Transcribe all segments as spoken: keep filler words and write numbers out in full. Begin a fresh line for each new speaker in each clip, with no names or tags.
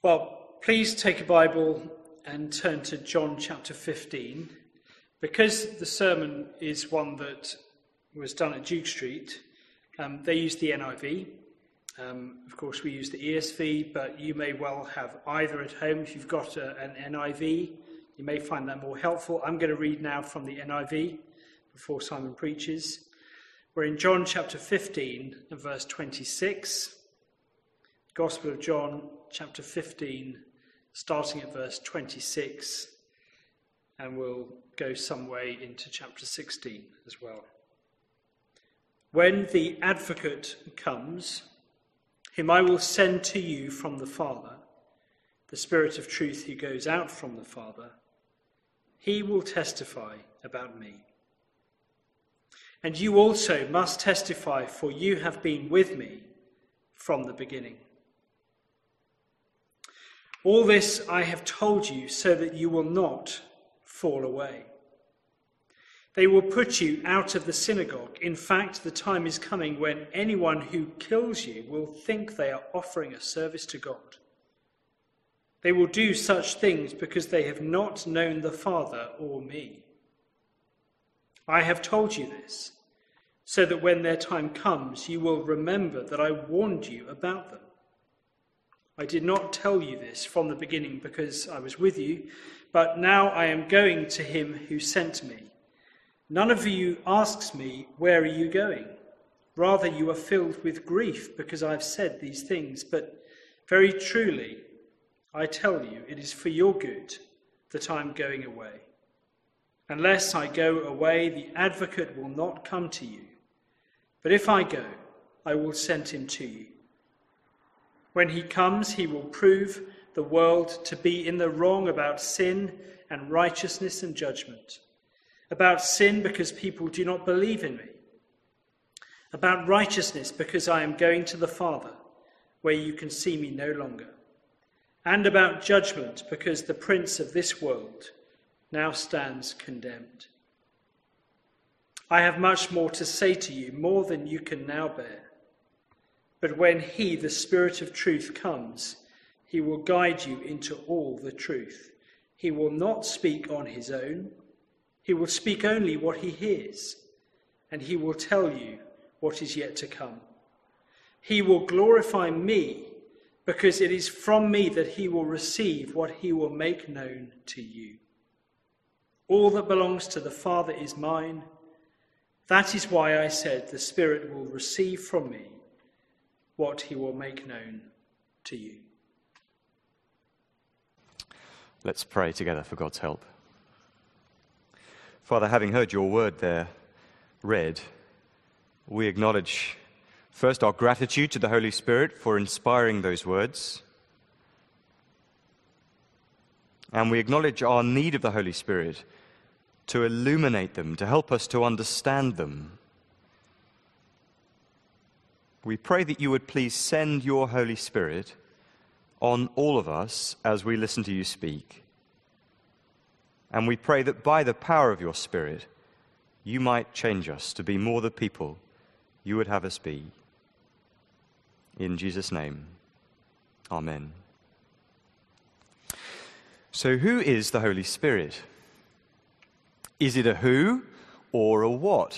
Well, please take a Bible and turn to John chapter fifteen. Because the sermon is one that was done at Duke Street, um, they used the N I V. Um, of course, we use the E S V, but you may well have either at home. If you've got a, an N I V, you may find that more helpful. I'm going to read now from the N I V before Simon preaches. We're in John chapter fifteen and verse twenty-six. Gospel of John chapter fifteen, starting at verse twenty-six, and we'll go some way into chapter sixteen as well. When the advocate comes, whom I will send to you from the Father, the Spirit of truth who goes out from the Father, he will testify about me. And you also must testify, for you have been with me from the beginning. All this I have told you so that you will not fall away. They will put you out of the synagogue. In fact, the time is coming when anyone who kills you will think they are offering a service to God. They will do such things because they have not known the Father or me. I have told you this, so that when their time comes, you will remember that I warned you about them. I did not tell you this from the beginning because I was with you, but now I am going to him who sent me. None of you asks me, where are you going? Rather, you are filled with grief because I have said these things. But very truly, I tell you, it is for your good that I am going away. Unless I go away, the advocate will not come to you. But if I go, I will send him to you. When he comes, he will prove the world to be in the wrong about sin and righteousness and judgment. About sin, because people do not believe in me. About righteousness, because I am going to the Father, where you can see me no longer. And about judgment, because the prince of this world now stands condemned. I have much more to say to you, more than you can now bear. But when he, the Spirit of truth, comes, he will guide you into all the truth. He will not speak on his own. He will speak only what he hears, and he will tell you what is yet to come. He will glorify me, because it is from me that he will receive what he will make known to you. All that belongs to the Father is mine. That is why I said the Spirit will receive from me what he will make known to you.
Let's pray together for God's help. Father, having heard your word there read, we acknowledge first our gratitude to the Holy Spirit for inspiring those words. And we acknowledge our need of the Holy Spirit to illuminate them, to help us to understand them. We pray that you would please send your Holy Spirit on all of us as we listen to you speak. And we pray that by the power of your Spirit, you might change us to be more the people you would have us be. In Jesus' name, amen. So who is the Holy Spirit? Is it a who or a what?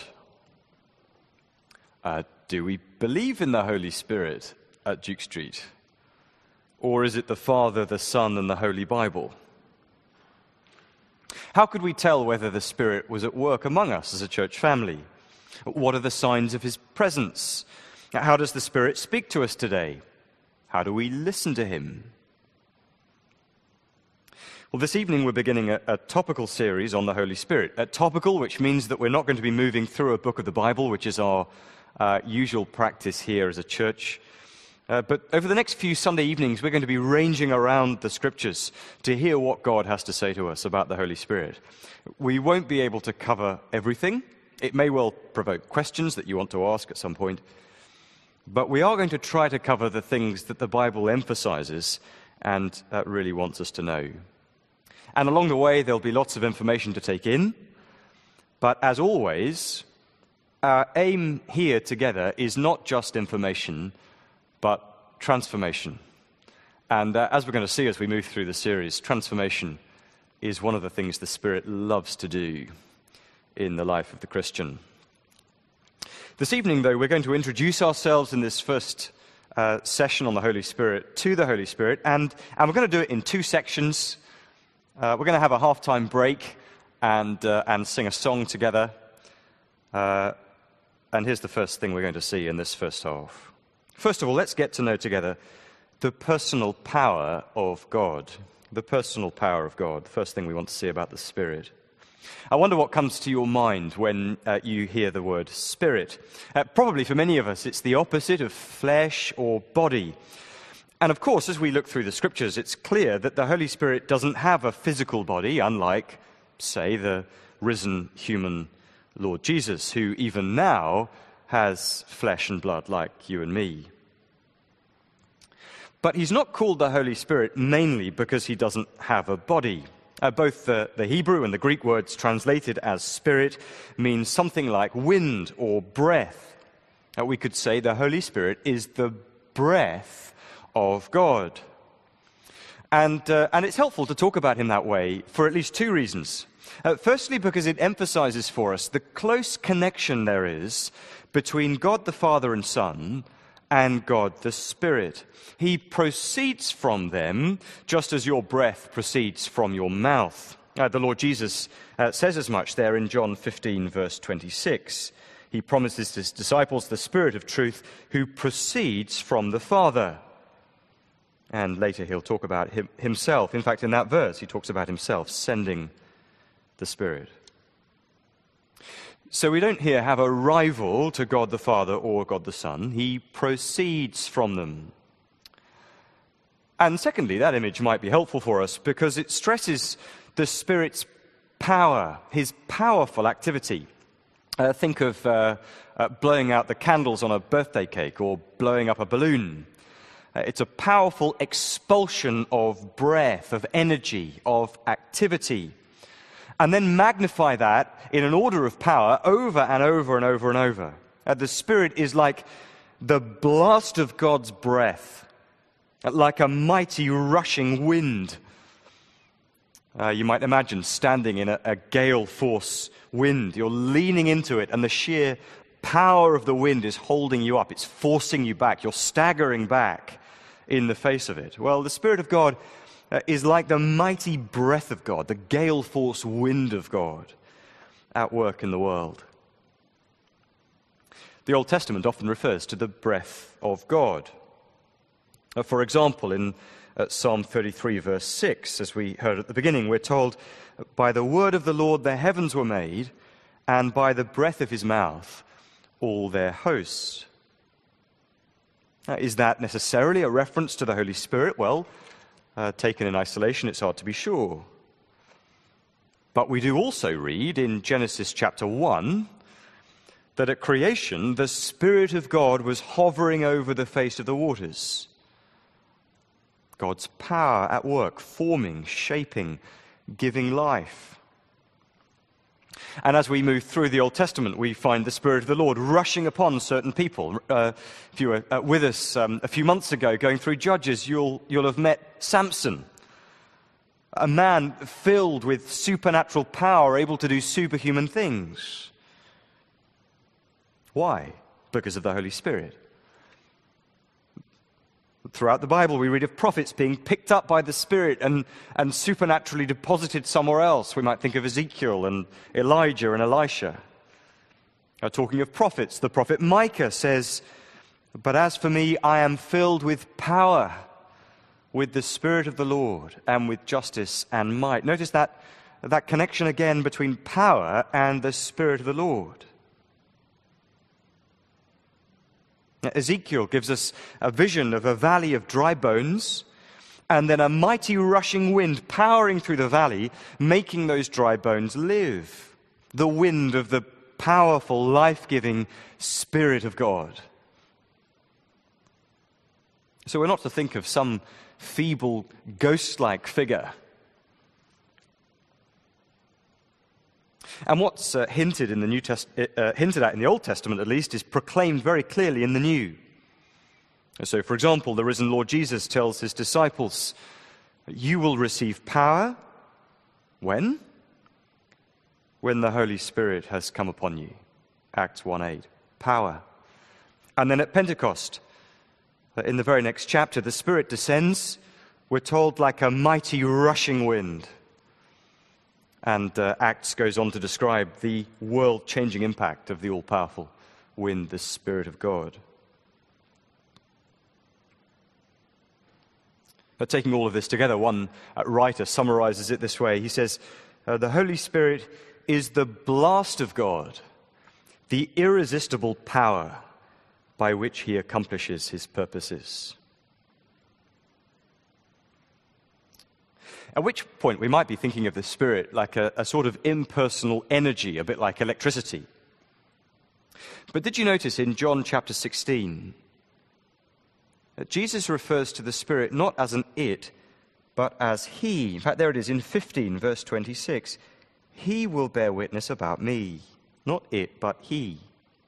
Uh, do we believe in the Holy Spirit at Duke Street? Or is it the Father, the Son, and the Holy Bible? How could we tell whether the Spirit was at work among us as a church family? What are the signs of his presence? How does the Spirit speak to us today? How do we listen to him? Well, this evening we're beginning a, a topical series on the Holy Spirit. A topical, which means that we're not going to be moving through a book of the Bible, which is our uh, usual practice here as a church. Uh, but over the next few Sunday evenings, we're going to be ranging around the Scriptures to hear what God has to say to us about the Holy Spirit. We won't be able to cover everything. It may well provoke questions that you want to ask at some point. But we are going to try to cover the things that the Bible emphasizes and uh, really wants us to know. And along the way, there'll be lots of information to take in. But as always, our aim here together is not just information, but transformation. And uh, as we're going to see as we move through the series, transformation is one of the things the Spirit loves to do in the life of the Christian. This evening, though, we're going to introduce ourselves in this first uh, session on the Holy Spirit to the Holy Spirit, and, and we're going to do it in two sections. Uh, we're going to have a half-time break and, uh, and sing a song together. Uh, and here's the first thing we're going to see in this first half. First of all, let's get to know together the personal power of God. The personal power of God, the first thing we want to see about the Spirit. I wonder what comes to your mind when uh, you hear the word Spirit. Uh, probably for many of us, it's the opposite of flesh or body. And of course, as we look through the Scriptures, it's clear that the Holy Spirit doesn't have a physical body, unlike, say, the risen human Lord Jesus, who even now has flesh and blood like you and me. But he's not called the Holy Spirit mainly because he doesn't have a body. Uh, both the, the Hebrew and the Greek words translated as spirit mean something like wind or breath. Uh, we could say the Holy Spirit is the breath of God. And, uh, and it's helpful to talk about him that way for at least two reasons. Uh, firstly, because it emphasizes for us the close connection there is between God the Father and Son and God the Spirit. He proceeds from them just as your breath proceeds from your mouth. Uh, the Lord Jesus uh, says as much there in John fifteen, verse twenty-six. He promises his disciples the Spirit of truth who proceeds from the Father. And later he'll talk about him, himself. In fact, in that verse, he talks about himself sending the Spirit. So we don't here have a rival to God the Father or God the Son. He proceeds from them. And secondly, that image might be helpful for us because it stresses the Spirit's power, his powerful activity. Uh, think of uh, uh, blowing out the candles on a birthday cake or blowing up a balloon. Uh, it's a powerful expulsion of breath, of energy, of activity. And then magnify that in an order of power over and over and over and over. Uh, the Spirit is like the blast of God's breath, like a mighty rushing wind. Uh, you might imagine standing in a, a gale force wind. You're leaning into it, and the sheer power of the wind is holding you up. It's forcing you back. You're staggering back in the face of it. Well, the Spirit of God Uh, is like the mighty breath of God, the gale force wind of God at work in the world. The Old Testament often refers to the breath of God. Uh, for example, in uh, Psalm thirty-three, verse six, as we heard at the beginning, we're told, "By the word of the Lord the heavens were made, and by the breath of his mouth all their hosts." Uh, is that necessarily a reference to the Holy Spirit? Well, Uh, taken in isolation, it's hard to be sure. But we do also read in Genesis chapter one that at creation, the Spirit of God was hovering over the face of the waters. God's power at work, forming, shaping, giving life. And as we move through the Old Testament, we find the Spirit of the Lord rushing upon certain people. Uh, if you were uh, with us um, a few months ago going through Judges, you'll, you'll have met Samson, a man filled with supernatural power, able to do superhuman things. Why? Because of the Holy Spirit. Throughout the Bible, we read of prophets being picked up by the Spirit and, and supernaturally deposited somewhere else. We might think of Ezekiel and Elijah and Elisha. Now, talking of prophets, the prophet Micah says, "But as for me, I am filled with power, with the Spirit of the Lord, and with justice and might." Notice that, that connection again between power and the Spirit of the Lord. Ezekiel gives us a vision of a valley of dry bones, and then a mighty rushing wind powering through the valley, making those dry bones live. The wind of the powerful, life-giving Spirit of God. So we're not to think of some feeble, ghost-like figure. And what's uh, hinted in the New Test- uh, hinted at in the Old Testament, at least, is proclaimed very clearly in the New. So, for example, the risen Lord Jesus tells his disciples, you will receive power. When? When the Holy Spirit has come upon you. Acts one eight. Power. And then at Pentecost, in the very next chapter, the Spirit descends, we're told, like a mighty rushing wind. And uh, Acts goes on to describe the world-changing impact of the all-powerful wind, the Spirit of God. But taking all of this together, one uh, writer summarizes it this way. He says, uh, the Holy Spirit is the blast of God, the irresistible power by which he accomplishes his purposes. At which point we might be thinking of the Spirit like a, a sort of impersonal energy, a bit like electricity. But did you notice in John chapter sixteen, that Jesus refers to the Spirit not as an it, but as he. In fact, there it is in fifteen, verse twenty-six. He will bear witness about me. Not it, but he.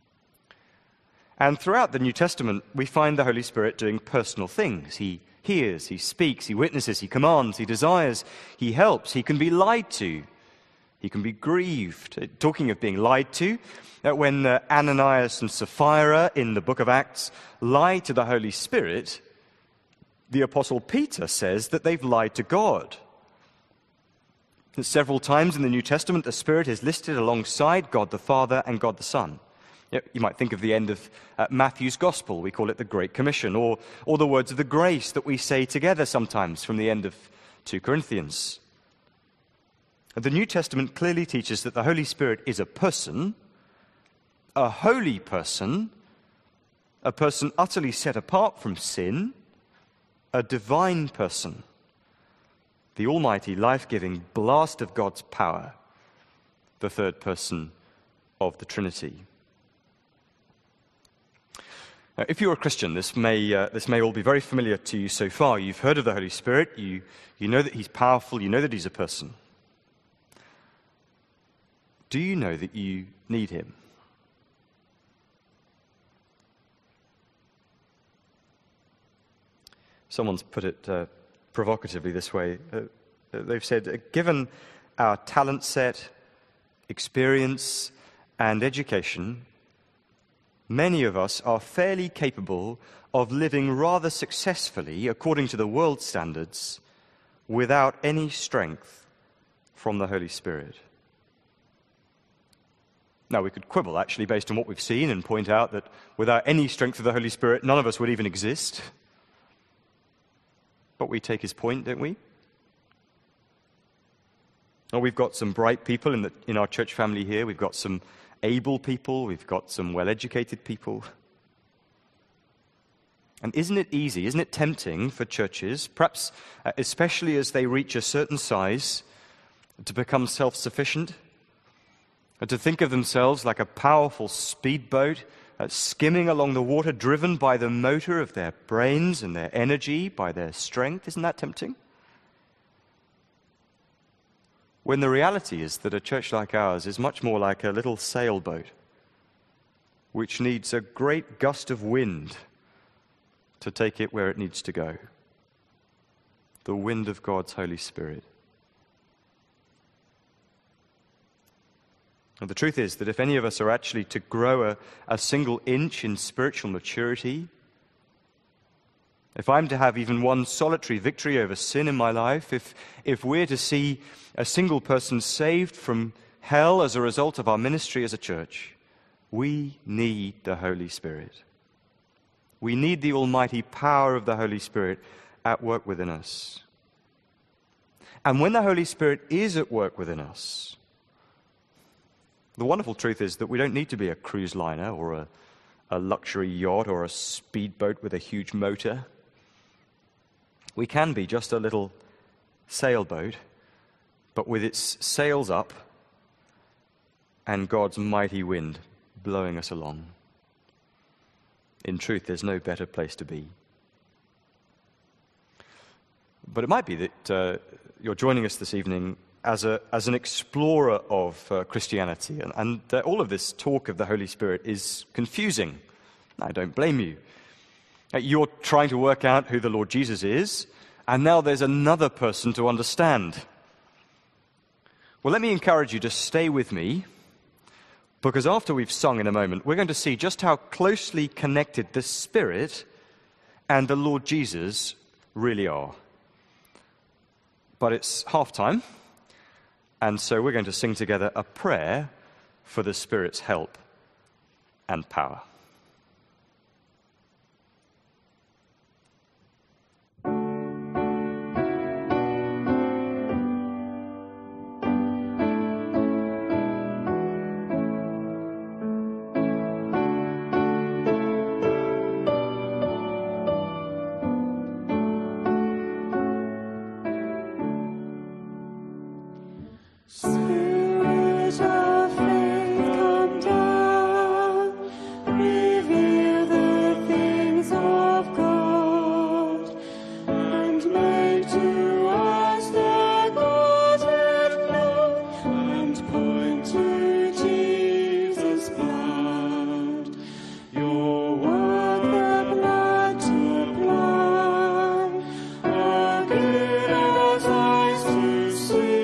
And throughout the New Testament, we find the Holy Spirit doing personal things. He hears, he speaks, he witnesses, he commands, he desires, he helps, he can be lied to, he can be grieved. Talking of being lied to, when uh, Ananias and Sapphira in the book of Acts lie to the Holy Spirit, the Apostle Peter says that they've lied to God. Several times in the New Testament, the Spirit is listed alongside God the Father and God the Son. You might think of the end of uh, Matthew's Gospel. We call it the Great Commission, or, or the words of the grace that we say together sometimes from the end of Second Corinthians. The New Testament clearly teaches that the Holy Spirit is a person, a holy person, a person utterly set apart from sin, a divine person, the almighty, life-giving blast of God's power, the third person of the Trinity. Now, if you're a Christian, this may uh, this may all be very familiar to you so far. You've heard of the Holy Spirit, you, you know that he's powerful, you know that he's a person. Do you know that you need him? Someone's put it uh, provocatively this way. Uh, they've said, uh, given our talent set, experience, and education, many of us are fairly capable of living rather successfully, according to the world standards, without any strength from the Holy Spirit. Now, we could quibble, actually, based on what we've seen, and point out that without any strength of the Holy Spirit, none of us would even exist. But we take his point, don't we? Oh, we've got some bright people in, the, in our church family here. We've got some able people. We've got some well-educated people. And isn't it easy, isn't it tempting for churches, perhaps uh, especially as they reach a certain size, to become self-sufficient? To think of themselves like a powerful speedboat uh, skimming along the water, driven by the motor of their brains and their energy, by their strength. Isn't that tempting? When the reality is that a church like ours is much more like a little sailboat, which needs a great gust of wind to take it where it needs to go. The wind of God's Holy Spirit. And the truth is that if any of us are actually to grow a, a single inch in spiritual maturity, if I'm to have even one solitary victory over sin in my life, if, if we're to see a single person saved from hell as a result of our ministry as a church, we need the Holy Spirit. We need the almighty power of the Holy Spirit at work within us. And when the Holy Spirit is at work within us, the wonderful truth is that we don't need to be a cruise liner or a, a luxury yacht or a speedboat with a huge motor. We can be just a little sailboat, but with its sails up and God's mighty wind blowing us along. In truth, there's no better place to be. But it might be that uh, you're joining us this evening as a as an explorer of uh, Christianity, and, and uh, all of this talk of the Holy Spirit is confusing. I don't blame you. Uh, you're trying to work out who the Lord Jesus is, and now there's another person to understand. Well, let me encourage you to stay with me, because after we've sung in a moment, we're going to see just how closely connected the Spirit and the Lord Jesus really are. But it's half time, and so we're going to sing together a prayer for the Spirit's help and power.
Spirit of faith, come down, reveal the things of God, and make to us the Godhead known, and point to Jesus' blood. Your word, the blood to apply, are good as eyes to see.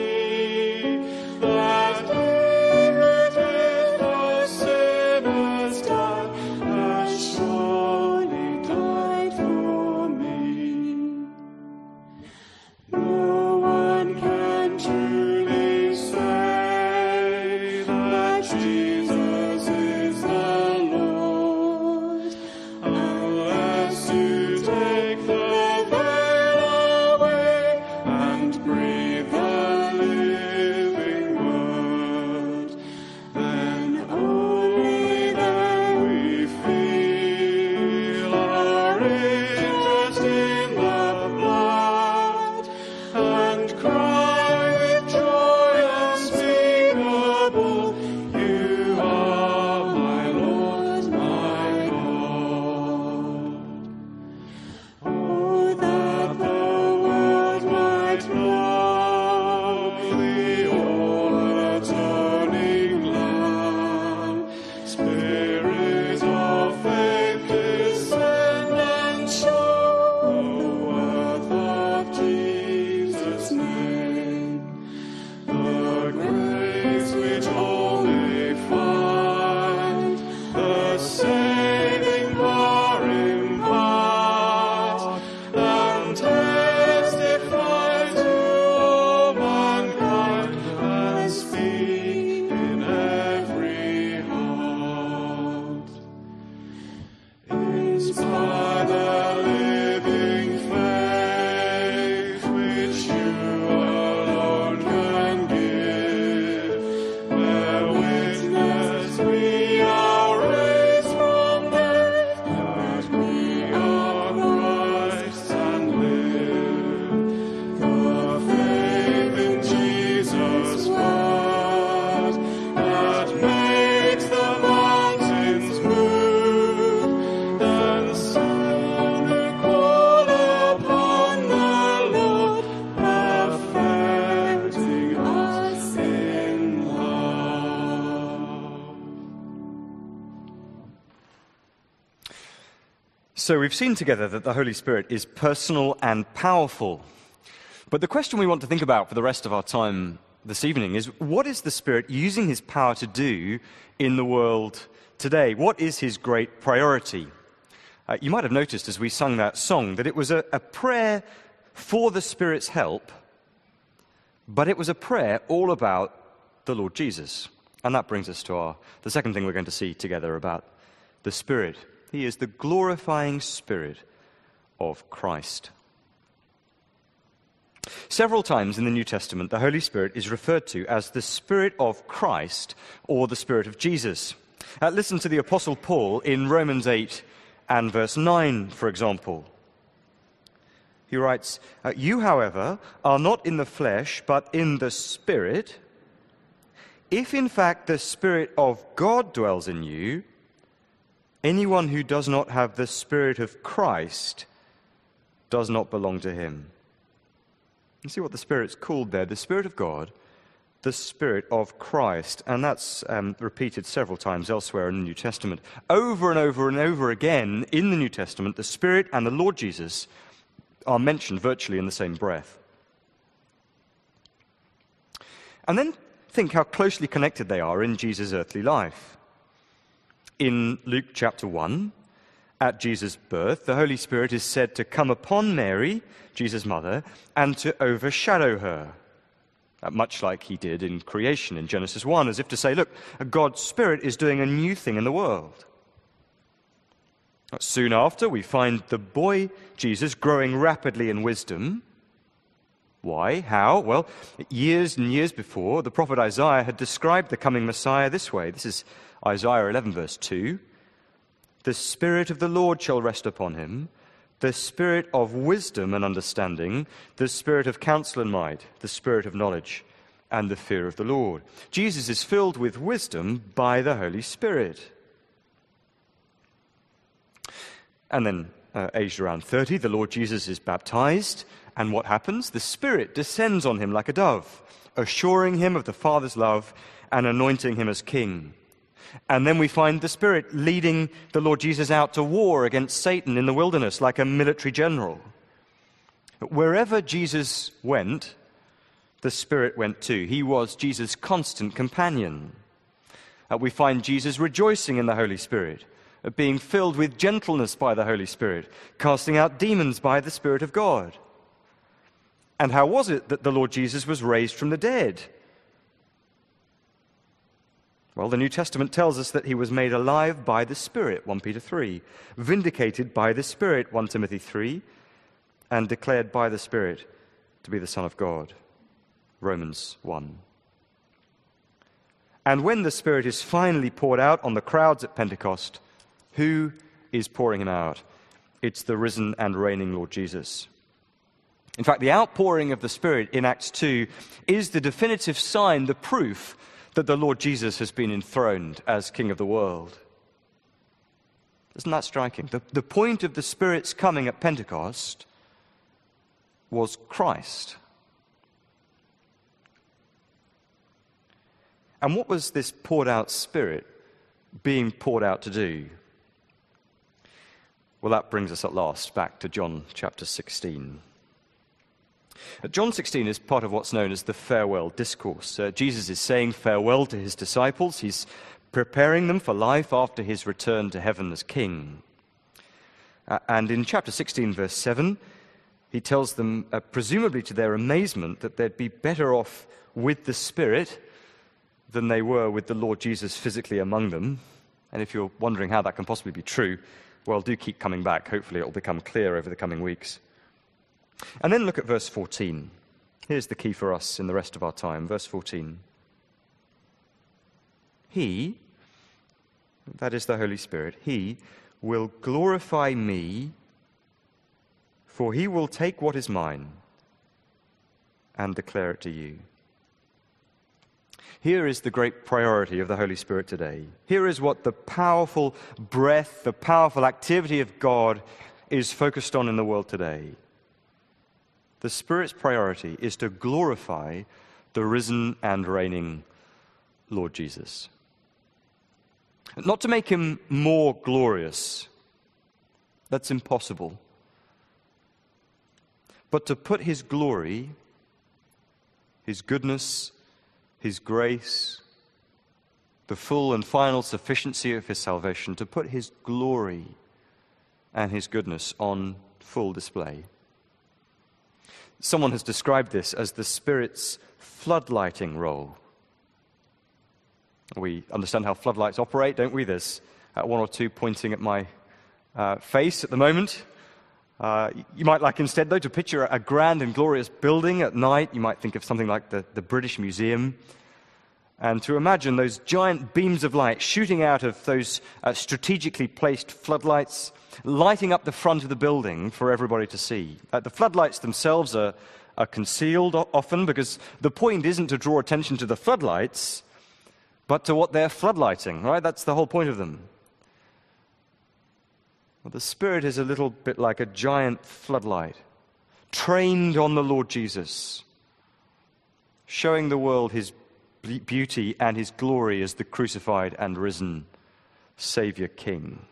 So we've seen together that the Holy Spirit is personal and powerful. But the question we want to think about for the rest of our time this evening is, what is the Spirit using his power to do in the world today? What is his great priority? Uh, you might have noticed as we sung that song that it was a, a prayer for the Spirit's help, but it was a prayer all about the Lord Jesus. And that brings us to our the second thing we're going to see together about the Spirit. He is the glorifying Spirit of Christ. Several times in the New Testament, the Holy Spirit is referred to as the Spirit of Christ or the Spirit of Jesus. Uh, listen to the Apostle Paul in Romans eight and verse nine, for example. He writes, "You, however, are not in the flesh, but in the Spirit. If in fact the Spirit of God dwells in you, anyone who does not have the Spirit of Christ does not belong to him." You see what the Spirit's called there? The Spirit of God the Spirit of Christ. And that's um, repeated several times elsewhere in the New Testament. Over and over and over again in the New Testament, the Spirit and the Lord Jesus are mentioned virtually in the same breath. And then think how closely connected they are in Jesus' earthly life. In Luke chapter one, at Jesus' birth, the Holy Spirit is said to come upon Mary, Jesus' mother, and to overshadow her, much like he did in creation in Genesis one, as if to say, look, God's Spirit is doing a new thing in the world. Soon after, we find the boy Jesus growing rapidly in wisdom. Why? How? Well, years and years before, the prophet Isaiah had described the coming Messiah this way. This is Isaiah eleven, verse two. The Spirit of the Lord shall rest upon him, the Spirit of wisdom and understanding, the Spirit of counsel and might, the Spirit of knowledge and the fear of the Lord. Jesus is filled with wisdom by the Holy Spirit. And then, uh, aged around thirty, the Lord Jesus is baptized. And what happens? The Spirit descends on him like a dove, assuring him of the Father's love and anointing him as king. And then we find the Spirit leading the Lord Jesus out to war against Satan in the wilderness like a military general. Wherever Jesus went, the Spirit went too. He was Jesus' constant companion. Uh, we find Jesus rejoicing in the Holy Spirit, uh, being filled with gentleness by the Holy Spirit, casting out demons by the Spirit of God. And how was it that the Lord Jesus was raised from the dead? Well, the New Testament tells us that he was made alive by the Spirit, First Peter three, vindicated by the Spirit, First Timothy three, and declared by the Spirit to be the Son of God, Romans one. And when the Spirit is finally poured out on the crowds at Pentecost, who is pouring him out? It's the risen and reigning Lord Jesus. In fact, the outpouring of the Spirit in Acts two is the definitive sign, the proof that the Lord Jesus has been enthroned as King of the world. Isn't that striking? The, the point of the Spirit's coming at Pentecost was Christ. And what was this poured out Spirit being poured out to do? Well, that brings us at last back to John chapter sixteen. John sixteen is part of what's known as the farewell discourse. Uh, Jesus is saying farewell to his disciples. He's preparing them for life after his return to heaven as king. Uh, and in chapter sixteen, verse seven, he tells them, uh, presumably to their amazement, that they'd be better off with the Spirit than they were with the Lord Jesus physically among them. And if you're wondering how that can possibly be true, well, do keep coming back. Hopefully it will become clear over the coming weeks. And then look at verse fourteen. Here's the key for us in the rest of our time. Verse fourteen. He, that is the Holy Spirit, he will glorify me, for he will take what is mine and declare it to you. Here is the great priority of the Holy Spirit today. Here is what the powerful breath, the powerful activity of God is focused on in the world today. The Spirit's priority is to glorify the risen and reigning Lord Jesus. Not to make him more glorious. That's impossible. But to put his glory, his goodness, his grace, the full and final sufficiency of his salvation, to put his glory and his goodness on full display. Someone has described this as the Spirit's floodlighting role. We understand how floodlights operate, don't we? There's uh, one or two pointing at my uh, face at the moment. Uh, you might like instead, though, to picture a grand and glorious building at night. You might think of something like the, the British Museum. And to imagine those giant beams of light shooting out of those uh, strategically placed floodlights, lighting up the front of the building for everybody to see. Uh, the floodlights themselves are, are concealed often because the point isn't to draw attention to the floodlights, but to what they're floodlighting, right? That's the whole point of them. Well, the Spirit is a little bit like a giant floodlight, trained on the Lord Jesus, showing the world his be- beauty and his glory as the crucified and risen Savior King.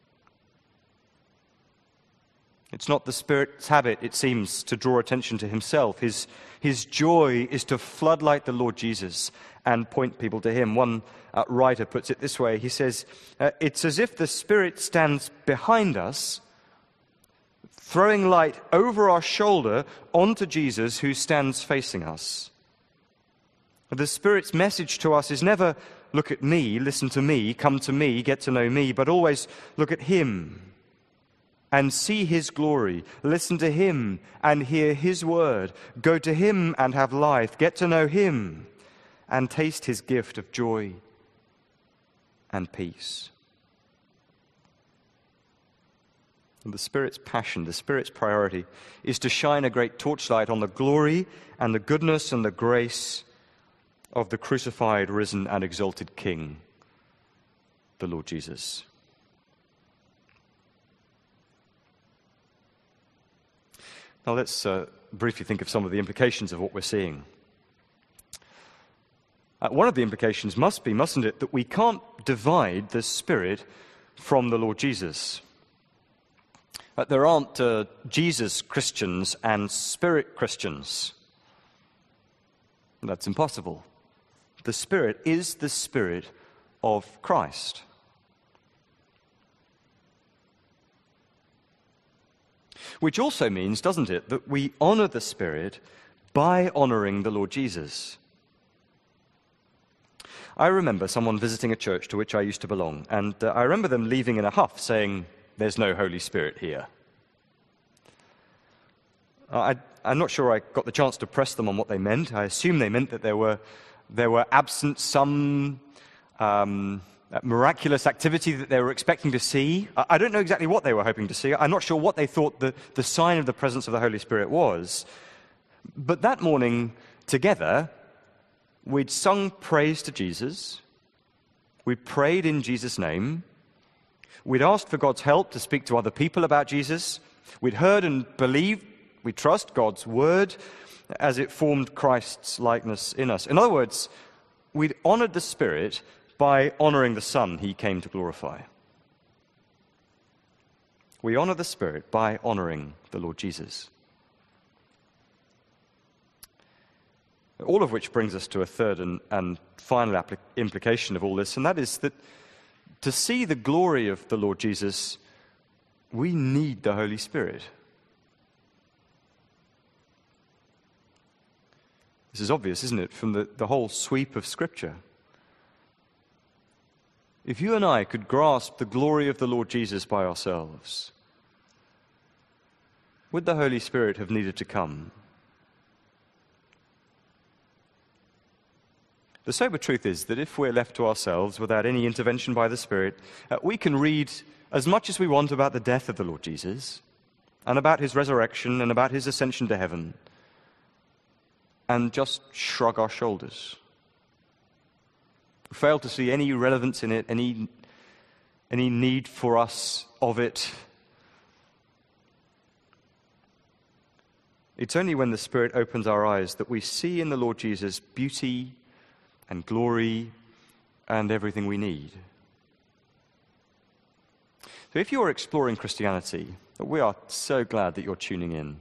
It's not the Spirit's habit, it seems, to draw attention to himself. His, his joy is to floodlight the Lord Jesus and point people to him. One uh, writer puts it this way. He says, uh, it's as if the Spirit stands behind us, throwing light over our shoulder onto Jesus who stands facing us. The Spirit's message to us is never, look at me, listen to me, come to me, get to know me, but always look at him and see his glory, listen to him and hear his word, go to him and have life, get to know him and taste his gift of joy and peace. And the Spirit's passion, the Spirit's priority, is to shine a great torchlight on the glory and the goodness and the grace of the crucified, risen, and exalted King, the Lord Jesus. Now let's uh, briefly think of some of the implications of what we're seeing. Uh, one of the implications must be, mustn't it, that we can't divide the Spirit from the Lord Jesus. Uh, there aren't uh, Jesus Christians and Spirit Christians. That's impossible. The Spirit is the Spirit of Christ. Which also means, doesn't it, that we honor the Spirit by honoring the Lord Jesus. I remember someone visiting a church to which I used to belong, and uh, I remember them leaving in a huff saying, "There's no Holy Spirit here." Uh, I, I'm not sure I got the chance to press them on what they meant. I assume they meant that there were, there were absent some um, miraculous activity that they were expecting to see. I, I don't know exactly what they were hoping to see. I'm not sure what they thought the, the sign of the presence of the Holy Spirit was. But that morning, together, we'd sung praise to Jesus. We'd prayed in Jesus' name. We'd asked for God's help to speak to other people about Jesus. We'd heard and believed, we trust God's word as it formed Christ's likeness in us. In other words, we'd honored the Spirit by honoring the Son he came to glorify. We honor the Spirit by honoring the Lord Jesus. All of which brings us to a third and, and final applic- implication of all this, and that is that to see the glory of the Lord Jesus, we need the Holy Spirit. This is obvious, isn't it, from the, the whole sweep of Scripture. If you and I could grasp the glory of the Lord Jesus by ourselves, would the Holy Spirit have needed to come? The sober truth is that if we're left to ourselves without any intervention by the Spirit, uh, we can read as much as we want about the death of the Lord Jesus and about his resurrection and about his ascension to heaven and just shrug our shoulders. Fail to see any relevance in it, any, any need for us of it. It's only when the Spirit opens our eyes that we see in the Lord Jesus beauty and glory and everything we need. So if you're exploring Christianity, we are so glad that you're tuning in.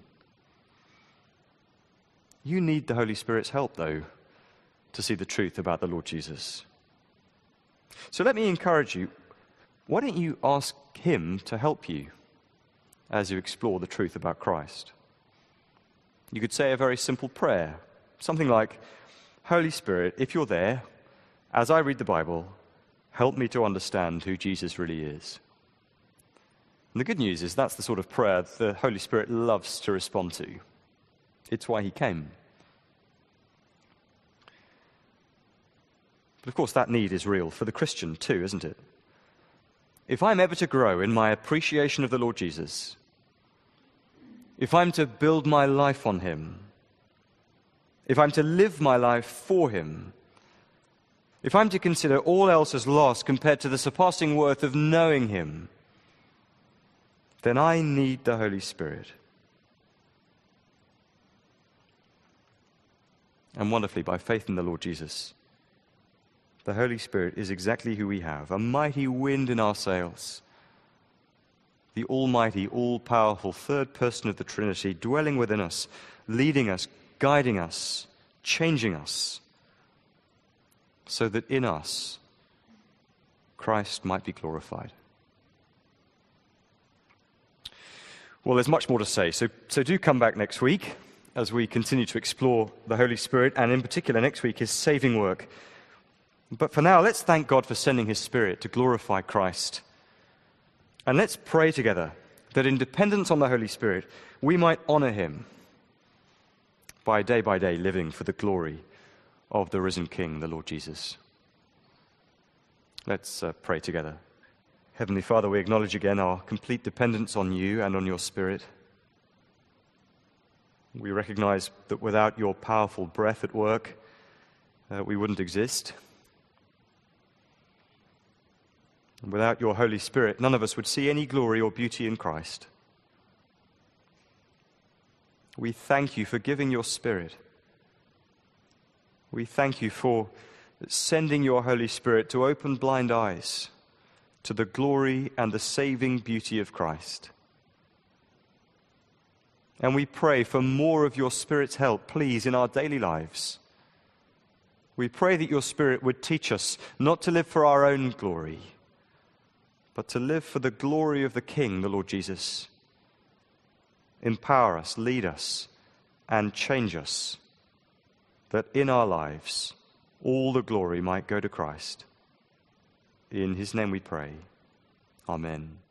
You need the Holy Spirit's help, though, to see the truth about the Lord Jesus. So let me encourage you, why don't you ask him to help you as you explore the truth about Christ? You could say a very simple prayer, something like, Holy Spirit, if you're there, as I read the Bible, help me to understand who Jesus really is. And the good news is that's the sort of prayer the Holy Spirit loves to respond to. It's why he came. But of course that need is real for the Christian too, isn't it? If I'm ever to grow in my appreciation of the Lord Jesus, if I'm to build my life on him, if I'm to live my life for him, if I'm to consider all else as loss compared to the surpassing worth of knowing him, then I need the Holy Spirit. And wonderfully, by faith in the Lord Jesus, The Holy Spirit is exactly who we have, a mighty wind in our sails. The almighty, all-powerful third person of the Trinity dwelling within us, leading us, guiding us, changing us, so that in us Christ might be glorified. Well, there's much more to say, so, so do come back next week as we continue to explore the Holy Spirit, and in particular next week his saving work. But for now, let's thank God for sending his Spirit to glorify Christ. And let's pray together that in dependence on the Holy Spirit, we might honor him by day by day living for the glory of the risen King, the Lord Jesus. Let's uh, pray together. Heavenly Father, we acknowledge again our complete dependence on you and on your Spirit. We recognize that without your powerful breath at work, uh, we wouldn't exist. And without your Holy Spirit, none of us would see any glory or beauty in Christ. We thank you for giving your Spirit. We thank you for sending your Holy Spirit to open blind eyes to the glory and the saving beauty of Christ. And we pray for more of your Spirit's help, please, in our daily lives. We pray that your Spirit would teach us not to live for our own glory, but to live for the glory of the King, the Lord Jesus. Empower us, lead us, and change us, that in our lives all the glory might go to Christ. In his name we pray. Amen.